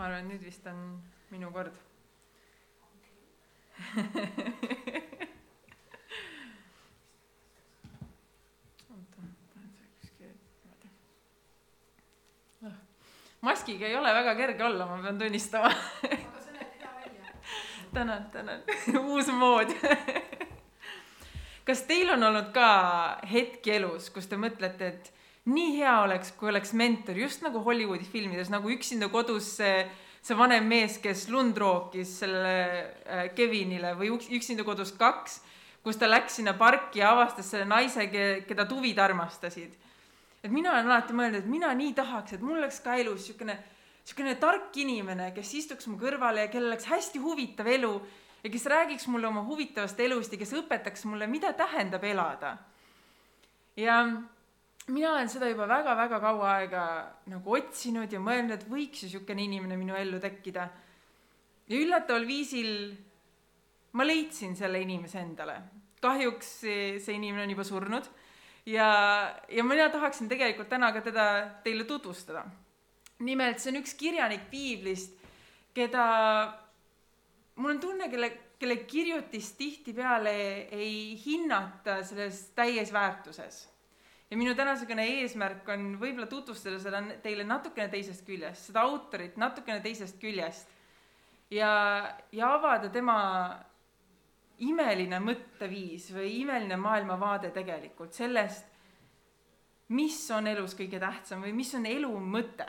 ma arvan, nüüd vist on minu kord. Maskiga ei ole väga kerge olla, ma pean tunnistama. Aga see näeb hea välja. Tänan. Uus mood. Kas teil on olnud ka hetki elus, kus te mõtlete, et nii hea oleks, kui oleks mentor, just nagu Hollywoodi filmides, nagu Üksinda kodus see vanem mees, kes lund rookis selle Kevinile või Üksinda kodus 2, kus ta läks sinna parki ja avastas selle naise, keda tuvid armastasid. Et mina olen alati mõelnud, et mina nii tahaks, et mul oleks ka elus siukene tark inimene, kes istuks mu kõrvale ja kellel oleks hästi huvitav elu ja kes räägiks mulle oma huvitavast elust ja kes õpetaks mulle, mida tähendab elada. Ja mina olen seda juba väga-väga kaua aega nagu otsinud ja mõelnud, et võiks ju siukene inimene minu ellu tekkida. Ja üllataval viisil ma leidsin selle inimese endale. Kahjuks see inimene on juba surnud. Ja mina tahaksin tegelikult täna ka teda teile tutvustada. Nimelt, see on üks kirjanik Piiblist, keda mul on tunne, kelle kirjutist tihtipeale ei hinnata selles täies väärtuses. Ja minu tänasegune eesmärk on võib-olla tutvustada seda teile natukene teisest küljest, seda autorit natukene teisest küljest ja avada tema imeline mõtteviis või imeline maailmavaade tegelikult sellest, mis on elus kõige tähtsam või mis on elu mõte.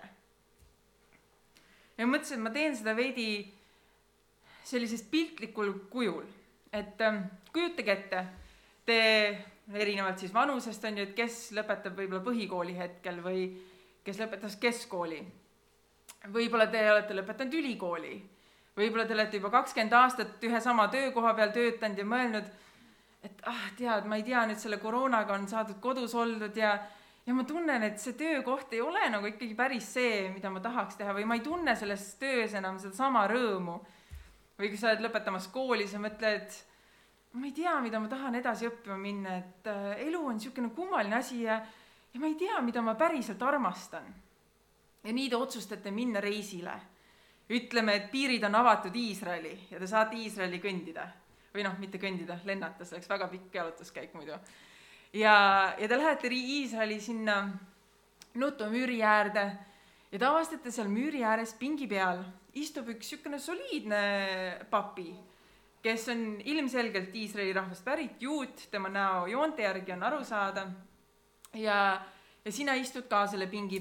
Ja mõtlesin, et ma teen seda veidi sellisest piltlikul kujul, et kujutage ette, te erinevalt siis vanusest on ju, et kes lõpetab võib-olla põhikooli hetkel või kes lõpetas keskkooli. Võib-olla te olete lõpetanud ülikooli. Võib-olla te olete juba 20 aastat ühe sama töökoha peal töötanud ja mõelnud, et tead, ma ei tea, nüüd selle koroonaga on saadud kodus oldud ja ma tunnen, et see töökoht ei ole nagu ikkagi päris see, mida ma tahaks teha või ma ei tunne selles töös enam seda sama rõõmu. Või kui sa oled lõpetamas kooli, sa mõtled, ma ei tea, mida ma tahan edasi õppima minna, et elu on niisugune kummaline asi ja ma ei tea, mida ma päriselt armastan. Ja nii te otsustate minna reisile. Ütleme, et piirid on avatud Iisraeli ja te saate Iisraeli kõndida. Või mitte kõndida, lennata, see oleks väga pikk jalutuskäik muidu. Ja te lähete Iisraeli sinna Nutu müüri äärde ja te avastate seal müüri ääres pingi peal istub üks niisugune soliidne papi, kes on ilmselgelt Iisraeli rahvast pärit, juut, tema näo joonte järgi on aru saada. Ja sina istud ka selle pingi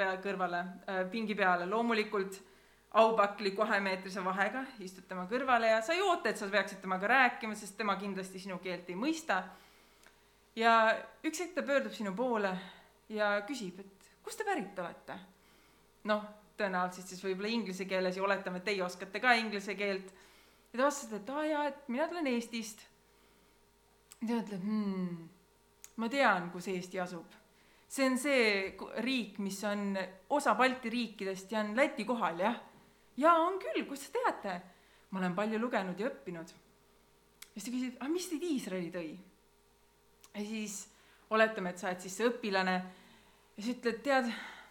peale. Loomulikult aupakli 2-meetrise vahega istud tema kõrvale ja sa ei oota, et sa peaksid temaga rääkima, sest tema kindlasti sinu keelt ei mõista. Ja üks hetk ta pöördub sinu poole ja küsib, et kust te pärit olete? Tõenäoliselt siis võib-olla inglise keeles ja oletame, et teie oskate ka inglise keelt. Ja ta vastas, et mina tulen Eestist. Ja ta ütleb, ma tean, kus Eesti asub. See on see riik, mis on osa Balti riikidest ja on Läti kohal, jah? Ja on küll, kus sa teate? Ma olen palju lugenud ja õppinud. Ja siis ta küsib, mis teid Iisraeli tõi? Ja siis oletame, et sa oled siis see õpilane ja siis ütled, tead,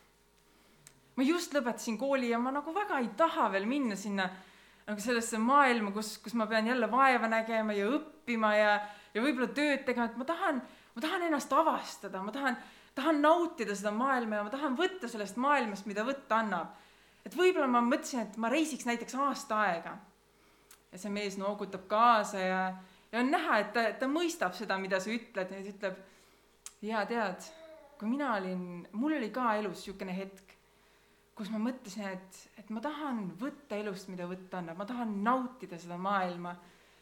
ma just lõpetasin kooli ja ma nagu väga ei taha veel minna sinna nagu sellesse maailma, kus ma pean jälle vaeva nägema ja õppima ja võib-olla tööd tegema, et ma tahan ennast avastada, ma tahan nautida seda maailma ja ma tahan võtta sellest maailmast, mida võtta annab. Et võib-olla ma mõtlesin, et ma reisiks näiteks aasta aega. Ja see mees noogutab kaasa ja on näha, et ta mõistab seda, mida sa ütled. Ja ta ütleb, ja tead, kui mul oli ka elus niisugune hetk, kus ma mõtlesin, et ma tahan võtta elust, mida võtta annab. Ma tahan nautida seda maailma.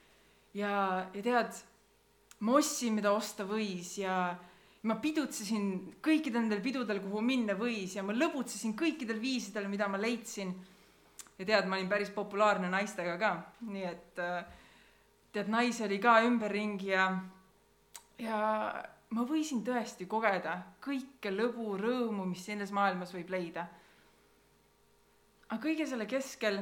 Ja tead, ma ostsin, mida osta võis ja ma pidutsesin kõikidel nendel pidudel, kuhu minna võis ja ma lõbutsesin kõikidel viisidel, mida ma leidsin. Ja tead, ma olin päris populaarne naistega ka. Nii et tead, naisi oli ka ümberringi ja ma võisin tõesti kogeda kõike lõbu, rõõmu, mis selles maailmas võib leida. Aga kõige selle keskel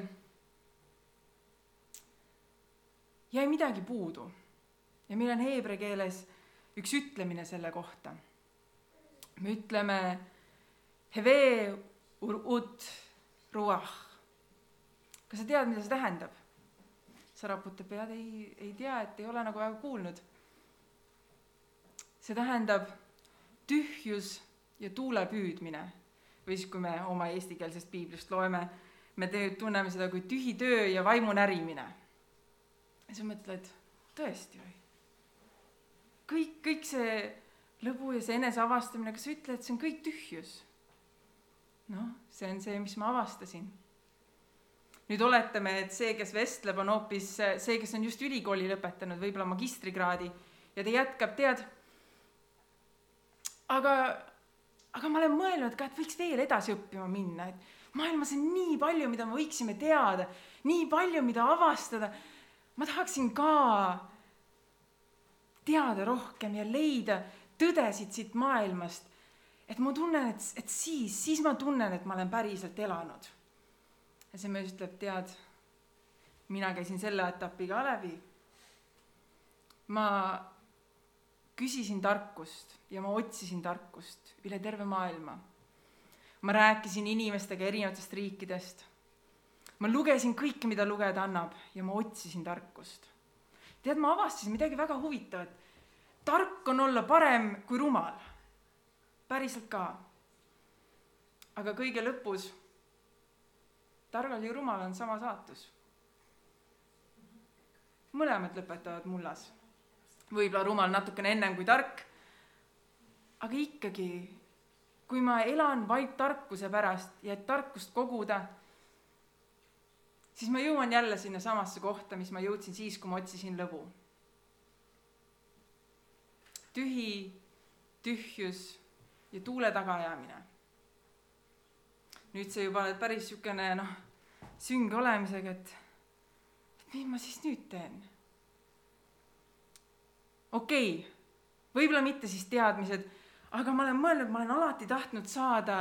jäi midagi puudu. Ja meil on heebrea keeles üks ütlemine selle kohta. Me ütleme heve urut ruah. kas sa tead, mida see tähendab? sa raputab pead, ei tea, et ei ole nagu väga kuulnud. See tähendab tühjus ja tuule püüdmine. Või siis, kui me oma eestikeelsest piiblist loeme, me tunneme seda kui tühi töö ja vaimu närimine. Ja sa mõtled, tõesti või? Kõik see lõbu ja see eneseavastamine, kas sa ütled, et see on kõik tühjus? See on see, mis ma avastasin. Nüüd oletame, et see, kes vestleb, on hoopis see, kes on just ülikooli lõpetanud, võib-olla magistrikraadi, ja ta jätkab, tead, aga ma olen mõelnud ka, et võiks veel edasi õppima minna, et maailmas on nii palju, mida me võiksime teada, nii palju, mida avastada. Ma tahaksin ka teada rohkem ja leida tõdesid siit maailmast, et ma tunnen, et siis ma tunnen, et ma olen päriselt elanud. Ja see mees ütleb, tead, mina käisin selle etapi ka läbi. Ma küsisin tarkust ja ma otsisin tarkust üle terve maailma. Ma rääkisin inimestega erinevatest riikidest. Ma lugesin kõike, mida lugeda annab ja ma otsisin tarkust. Tead, ma avastasin midagi väga huvitavat. Tark on olla parem kui rumal. Päriselt ka. Aga kõige lõpus targal ja rumal on sama saatus. Mõlemad lõpetavad mullas. Võib-olla rumal natukene ennem kui tark. Aga ikkagi, kui ma elan vaid tarkuse pärast ja et tarkust koguda, siis ma jõuan jälle sinna samasse kohta, mis ma jõudsin siis, kui ma otsisin lõbu. Tühjus ja tuule tagaajamine. Nüüd see juba päris sükene sünge olemisega, et mis ma siis nüüd teen? Okei, võib-olla mitte siis teadmised, aga ma olen mõelnud, ma olen alati tahtnud saada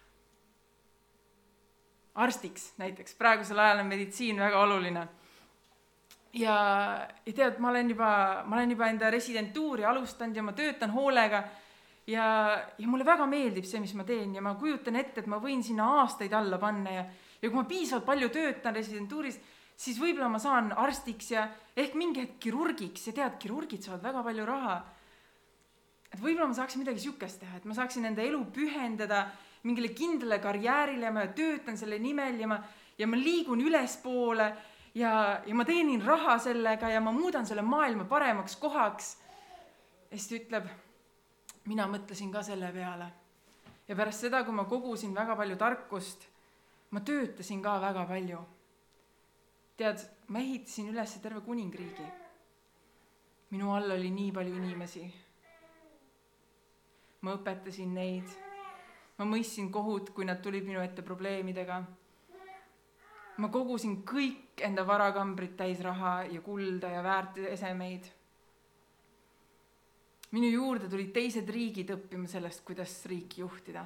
arstiks näiteks. Praegusel ajal on meditsiin väga oluline. Ja tead, ma olen juba enda residentuuri alustanud ja ma töötan hoolega ja mulle väga meeldib see, mis ma teen ja ma kujutan ette, et ma võin sinna aastaid alla panna ja kui ma piisavalt palju töötan residentuuris, siis võib-olla ma saan arstiks ja ehk mingi hetk kirurgiks ja tead, kirurgid saavad väga palju raha. Et võib-olla ma saaksin midagi sükest teha, et ma saaksin enda elu pühendada mingile kindlale karjäärile ja ma töötan selle nimel ja ma liigun ülespoole ja ma teenin raha sellega ja ma muudan selle maailma paremaks kohaks. Ja siis ta ütleb, mina mõtlesin ka selle peale. Ja pärast seda, kui ma kogusin väga palju tarkust, ma töötasin ka väga palju. Tead, ma ehitasin üles terve kuningriigi. Minu all oli nii palju inimesi. Ma õpetasin neid. Ma mõistsin kohut, kui nad tulid minu ette probleemidega. Ma kogusin kõik enda varakambrid täis raha ja kulda ja väärtesemeid. Minu juurde tulid teised riigid õppima sellest, kuidas riiki juhtida.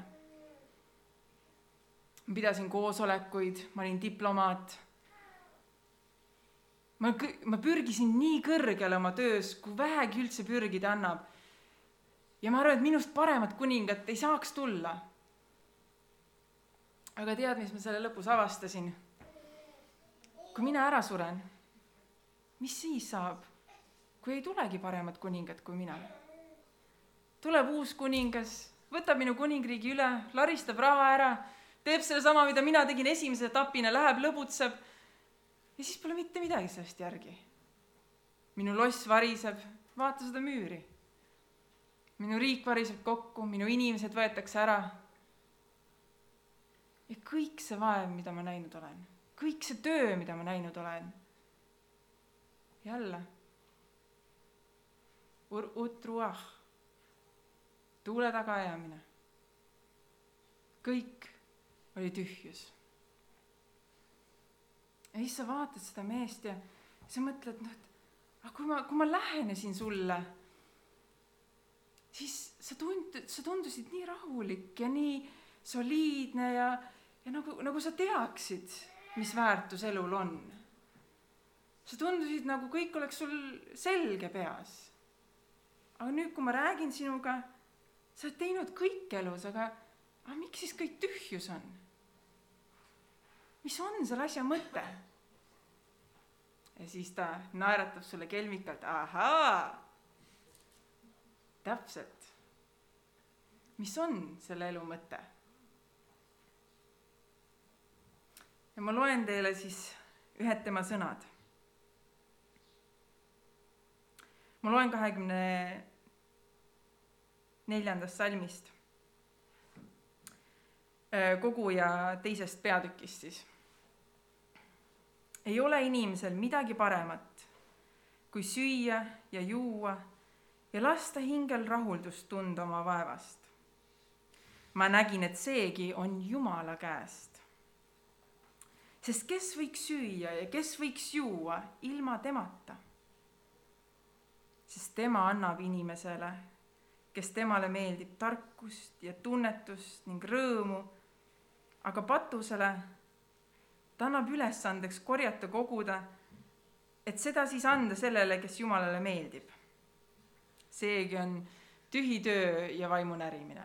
Ma pidasin koosolekuid, ma olin diplomaat. Ma pürgisin nii kõrgele oma töös, kui vähegi üldse pürgida annab. Ja ma arvan, et minust paremat kuningat ei saaks tulla. Aga tead, mis ma selle lõpus avastasin? Kui mina ära suren, mis siis saab, kui ei tulegi paremat kuningat kui mina? Tuleb uus kuningas, võtab minu kuningriigi üle, laristab raha ära, teeb selle sama, mida mina tegin esimese etapina, läheb, lõbutseb ja siis pole mitte midagi sellest järgi. Minu loss variseb, vaata seda müüri. Minu riik variseb kokku, minu inimesed võetakse ära. Ja kõik see vaev, mida ma näinud olen, kõik see töö, mida ma näinud olen, jälle, utruah, tuule tagaajamine. Kõik oli tühjus. Ja siis sa vaatad seda meest ja sa mõtled, kui ma lähenesin sulle, siis sa tundusid nii rahulik ja nii soliidne ja nagu sa teaksid, mis väärtus elul on. Sa tundusid nagu kõik oleks sul selge peas. Aga nüüd, kui ma räägin sinuga, sa oled teinud kõik elus, aga miks siis kõik tühjus on? Mis on selle asja mõte? Ja siis ta naeratab sulle kelmikalt, ahaa, täpselt. Mis on selle elu mõte? Ja ma loen teile siis ühed tema sõnad. Ma loen 24. salmist, koguja teisest peatükist siis. Ei ole inimesel midagi paremat, kui süüa ja juua ja lasta hingel rahuldust tunda oma vaevast. Ma nägin, et seegi on Jumala käest. Sest kes võiks süüa ja kes võiks juua ilma temata? Sest tema annab inimesele, kes temale meeldib, tarkust ja tunnetust ning rõõmu, aga patusele ta annab ülesandeks korjata koguda, et seda siis anda sellele, kes Jumalale meeldib. Seegi on tühi töö ja vaimu närimine.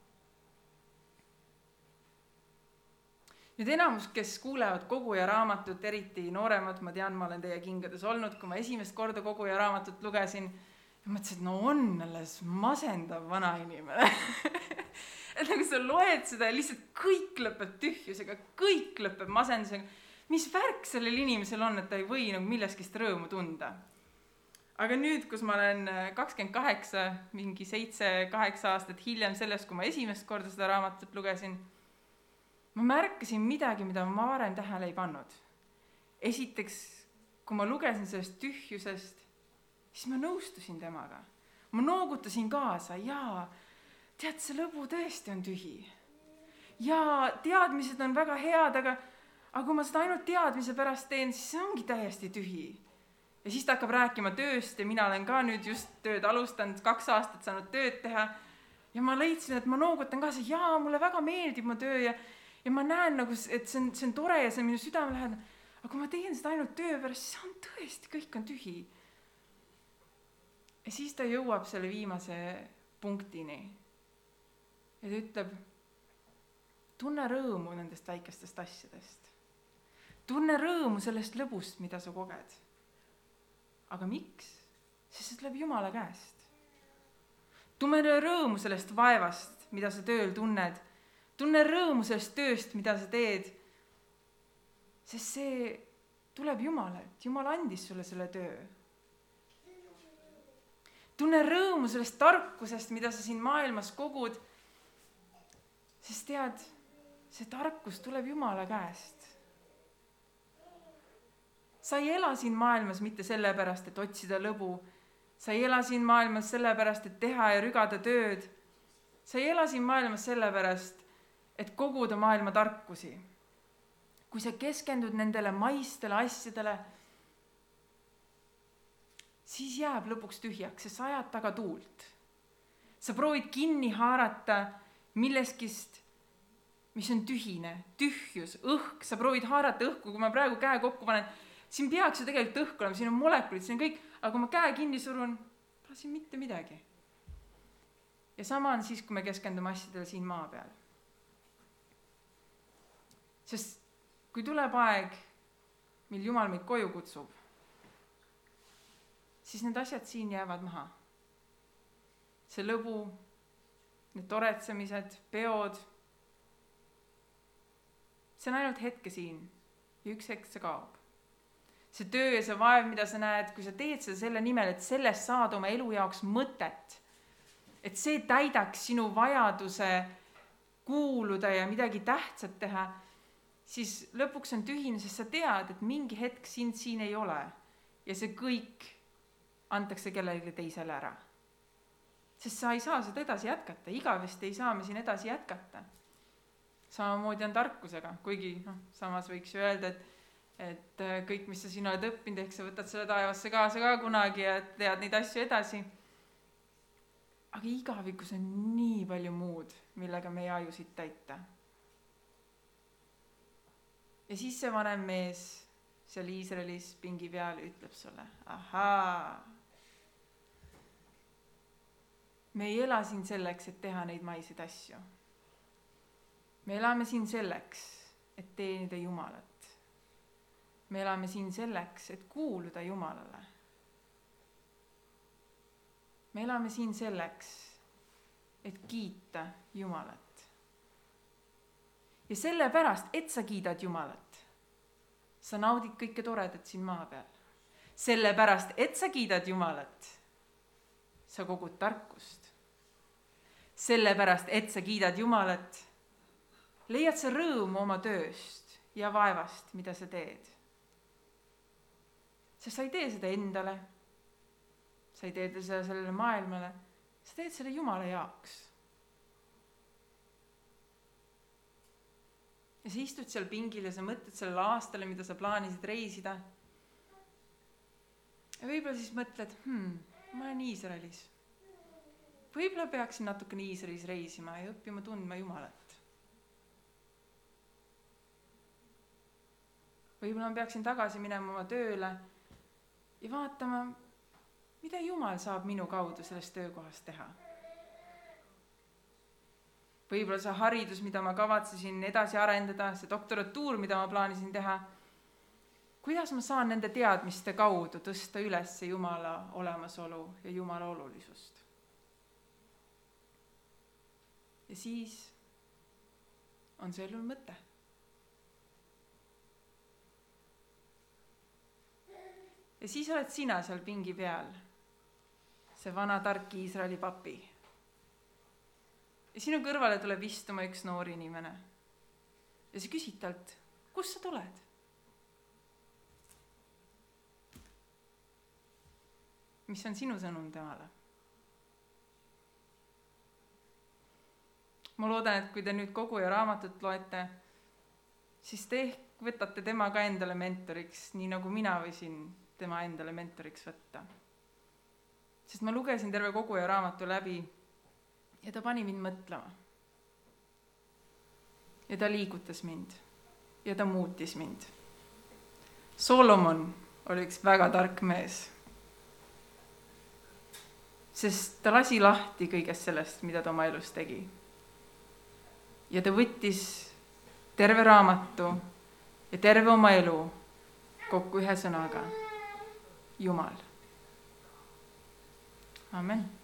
Nüüd enamus, kes kuulevad Koguja raamatut, eriti nooremad, ma tean, ma olen teie kingades olnud, kui ma esimest korda Koguja raamatut lugesin, ja mõtlesin, et no on alles masendav vana inimene. Et nagu sa loed seda ja lihtsalt kõik lõpeb tühjusega, kõik lõpeb masendusega. Mis värk sellel inimesel on, et ta ei või nagu milleskist rõõmu tunda? Aga nüüd, kus ma olen 28, mingi 7-8 aastat hiljem sellest, kui ma esimest korda seda raamatut lugesin, ma märkasin midagi, mida ma varem tähele ei pannud. Esiteks, kui ma lugesin sellest tühjusest, siis ma nõustusin temaga. Ma noogutasin kaasa, jaa, tead, see lõbu tõesti on tühi. Ja teadmised on väga head, aga kui ma seda ainult teadmise pärast teen, siis see ongi täiesti tühi. Ja siis ta hakkab rääkima tööst ja mina olen ka nüüd just tööd alustanud, 2 aastat saanud tööd teha. Ja ma leidsin, et ma noogutan kaasa, jaa, mulle väga meeldib mu töö ja ma näen, nagu, et see on tore ja see on minu südame lähedal. Aga kui ma teen seda ainult töö pärast, siis on tõesti, kõik on tühi. Ja siis ta jõuab selle viimase punktini. Ja ta ütleb, tunne rõõmu nendest väikestest asjadest. Tunne rõõmu sellest lõbust, mida sa koged. Aga miks? Sest see tuleb Jumala käest. Tunne rõõmu sellest vaevast, mida sa tööl tunned. Tunne rõõmu sellest tööst, mida sa teed. Sest see tuleb Jumalalt. Jumal andis sulle selle töö. Tunne rõõmu sellest tarkusest, mida sa siin maailmas kogud. Sest tead, see tarkus tuleb Jumala käest. Sa ei ela siin maailmas mitte sellepärast, et otsida lõbu. Sa ei ela siin maailmas sellepärast, et teha ja rügada tööd. Sa ei ela siin maailmas sellepärast, et koguda maailma tarkusi. Kui sa keskendud nendele maistele asjadele, siis jääb lõpuks tühjaks, sest sa ajad taga tuult. Sa proovid kinni haarata milleskist, mis on tühine, tühjus, õhk. Sa proovid haarata õhku, kui ma praegu käe kokku panen. Siin peaks ju tegelikult õhk olema, siin on molekulid, siin on kõik, aga kui ma käe kinni surun, pole siin mitte midagi. Ja sama on siis, kui me keskendume asjadele siin maa peal. Sest kui tuleb aeg, mil Jumal meid koju kutsub, siis need asjad siin jäävad maha. See lõbu, need toretsemised, peod, see on ainult hetke siin ja üks hetk see kaob. See töö ja see vaev, mida sa näed, kui sa teed seda selle nimel, et sellest saad oma elu jaoks mõtet, et see täidaks sinu vajaduse kuuluda ja midagi tähtsat teha, siis lõpuks on tühine, sest sa tead, et mingi hetk sind siin ei ole ja see kõik antakse kellelegi teisele ära. Sest sa ei saa seda edasi jätkata, igavesti ei saa me siin edasi jätkata. Samamoodi on tarkusega, kuigi samas võiks ju öelda, et kõik, mis sa siin oled õppinud, ehk sa võtad selle taevasse kaasa ka kunagi ja tead neid asju edasi. Aga igavikus on nii palju muud, millega meie ajusid täita. Ja siis see vanem mees seal Iisraelis pingi peal ütleb sulle, ahaa, me ei ela siin selleks, et teha neid maiseid asju. Me elame siin selleks, et teenida Jumalat. me elame siin selleks, et kuuluda Jumalale. Me elame siin selleks, et kiita Jumalat. Ja sellepärast, et sa kiidad Jumalat, sa naudid kõike toredat siin maa peal. Sellepärast, et sa kiidad Jumalat, sa kogud tarkust. Sellepärast, et sa kiidad Jumalat, leiad sa rõõmu oma tööst ja vaevast, mida sa teed. Sest sa ei tee seda endale, sa ei tee seda sellele maailmale, sa teed selle Jumala jaoks. Ja sa istud seal pingil ja sa mõtled sellele aastale, mida sa plaanisid reisida. Ja võib-olla siis mõtled, ma olen Iisraelis. Võib-olla peaksin natukene Iisraelis reisima ja õppima tundma Jumalat. Võib-olla ma peaksin tagasi minema oma tööle ja vaatama, mida Jumal saab minu kaudu sellest töökohast teha. Võib-olla see haridus, mida ma kavatsesin edasi arendada, see doktoratuur, mida ma plaanisin teha, kuidas ma saan nende teadmiste kaudu tõsta üles Jumala olemasolu ja Jumala olulisust. Ja siis on sellel mõte. Ja siis oled sina seal pingi peal, see vana tark Iisraeli papi. Ja sinu kõrvale tuleb istuma üks noor inimene. Ja sa küsid talt, kust sa tuled? Mis on sinu sõnum temale? Ma loodan, et kui te nüüd Koguja raamatut loete, siis te ehk võtate tema ka endale mentoriks, nii nagu mina võisin tema endale mentoriks võtta. Sest ma lugesin terve Koguja raamatu läbi ja ta pani mind mõtlema. Ja ta liigutas mind ja ta muutis mind. Solomon oli üks väga tark mees, sest ta lasi lahti kõigest sellest, mida ta oma elus tegi. Ja ta võttis terve raamatu ja terve oma elu kokku ühe sõnaga: Jumal. Amen.